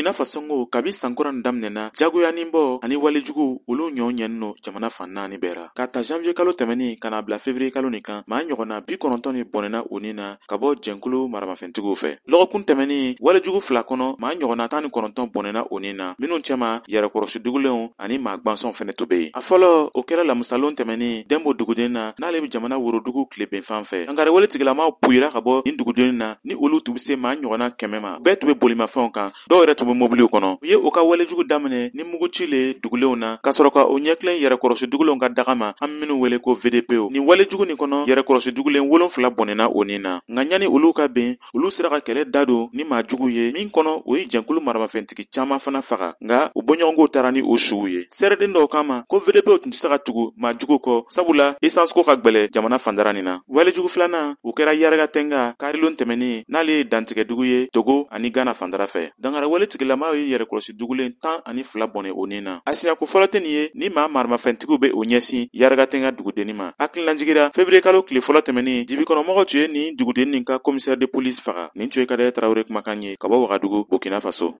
Burkina Faso ngo kabi sankuran damnena jagoyanin bɔ ani walejugu olu ɲɔ ɲɛnin no jamana fan naani bɛɛ ra. Ka ta janvier kalo tɛmɛni ka na bila février kalo nin kan maa ɲɔgɔnna 90 ni bɔnɛna o nin na ka bɔ jɛnkulu maramafɛntigiw fɛ. Lɔgɔkun tɛmɛni walejugu fila kɔnɔ maa ɲɔgɔnna 19 bɔnɛna o nin na minnu cɛma yɛrɛkɔrɔsi dugulenw ani maa gwansɔn fɛnɛ to be yen. A fɔlɔ o kɛra lamusalon tɛmɛni Dembo duguden na n'ale be jamana worodugu tileben fan fɛ. Angare wale tigilamaw puyira ka bɔ nin dugudenw na ni olu tun be se maa ɲɔgɔnna 100 ma. Bɛɛ tun be bolimafɛnw kan, dɔw yɛrɛ tun be mobiliw kɔnɔ. U ye o ka walejugu daminɛ ni muguci le dugulenw na ka sɔrɔ ka o ɲɛkilen yɛrɛkɔrɔsi dugulenw ka daga ma an minnu wele ko VDPO. Nin walejugu nin kɔnɔ yɛrɛkɔrɔsi dugulen 7 bɔnɛna o nin na. Nka ɲani olu ka ben, olu sera ka kɛlɛ da don ni maa jugu ye min kɔnɔ o ye jɛnkulu maramafɛntigi caman fana faga. Nga o bɔɲɔgɔnkow taara ni o sugu ye. Sɛrɛden dɔw kama ko VDPO tun tɛ se ka tugu maa jugu kɔ sabula essence ko ka gwɛlɛ jamana fandara nin na. Walejugu filanan o kɛra Yaraga Tenga karilon tɛmɛni n'ale ye dantigɛ dugu ye Togo ani Ghana fandara fɛ. Dangara wale tigilamaw ye yɛrɛkɔrɔsi dugulen 12 bɔnɛ o nin na. A siɲako fɔlɔ tɛ nin ye ni maa maramafɛntigiw be o ɲɛsin Yaraga Tenga dugudenni ma. Hakililajigira février kalo tile fɔlɔ tɛmɛni jibikɔnɔmɔgɔw tun ye nin duguden nin ka commissaire de police faga. Nin tun ye Kadɛrɛ Tarawele kumakan ye ka bɔ Wagadugu, Burkina Faso.